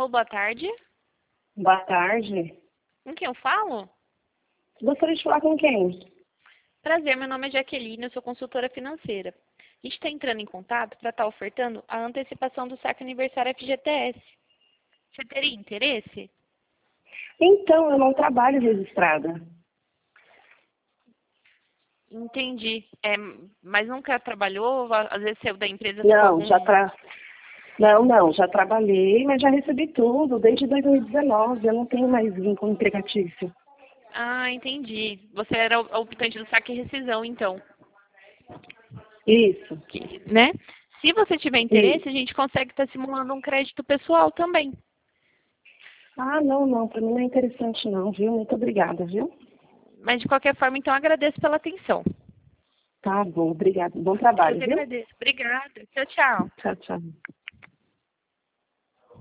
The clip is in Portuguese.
boa tarde. Boa tarde. Com quem eu falo? Gostaria de falar com quem? Prazer, meu nome é Jaqueline, eu sou consultora financeira. A gente está entrando em contato para estar ofertando a antecipação do saque aniversário FGTS. Você teria interesse? Então, eu não trabalho registrada. Entendi. Mas nunca trabalhou? Às vezes saiu da empresa ficou Não, algum... já trabalhei, mas já recebi tudo desde 2019. Eu não tenho mais vínculo empregatício. Ah, entendi. Você era o optante do saque e rescisão, então. Isso. Né? Se você tiver interesse, Isso. a gente consegue estar simulando um crédito pessoal também. Ah, não, para mim não é interessante não, viu? Muito obrigada, viu? Mas, de qualquer forma, então, agradeço pela atenção. Tá bom, obrigada. Bom Eu trabalho, que viu? agradeço. Obrigada. Tchau, tchau. Tchau, tchau.